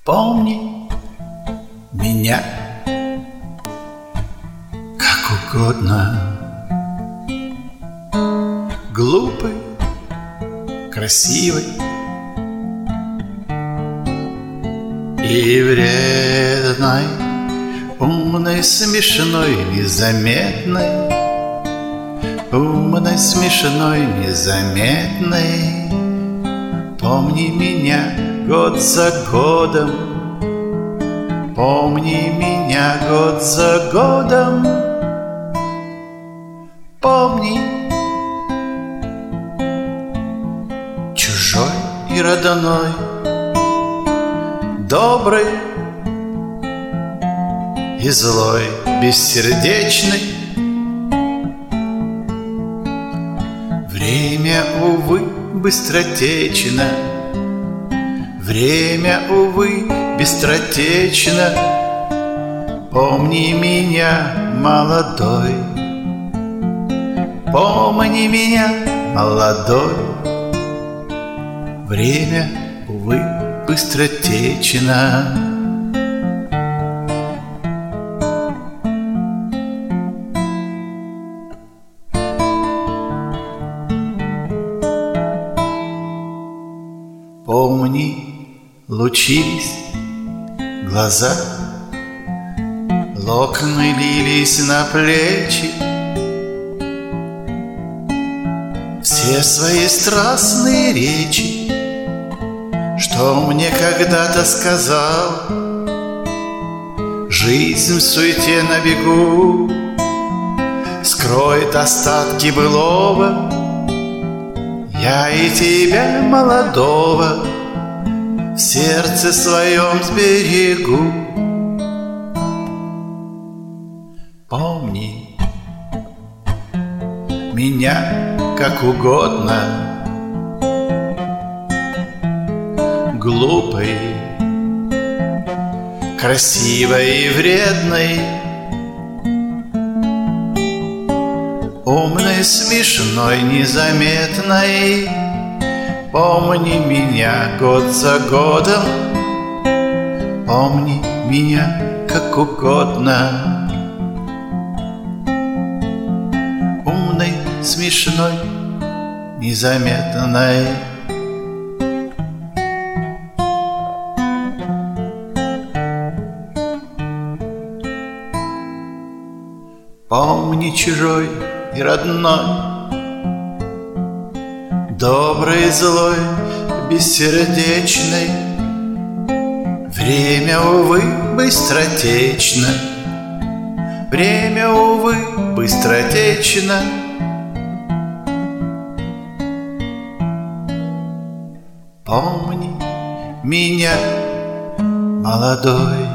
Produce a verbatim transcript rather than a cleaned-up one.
Помни меня как угодно. Глупый, красивый и вредной, умной, смешной, незаметной, умной, смешной, незаметной. Помни меня год за годом, помни меня год за годом, помни. Чужой и родной, добрый и злой, бессердечный. Время, увы, быстротечно, время, увы, быстротечно. Помни меня, молодой, помни меня, молодой. Время, увы, быстротечно. Помни, лучились глаза, локоны лились на плечи, все свои страстные речи, что мне когда-то сказал. Жизнь в суете на бегу скроет остатки былого. Я и тебя, молодого, в сердце своем сберегу. Помни меня как угодно, глупый, красивой и вредной, умной, смешной, незаметной. Помни меня год за годом, помни меня как угодно, умной, смешной, незаметной. Помни чужой и родной, добрый и злой, бессердечный. Время, увы, быстротечно, время, увы, быстротечно. Помни меня, молодой.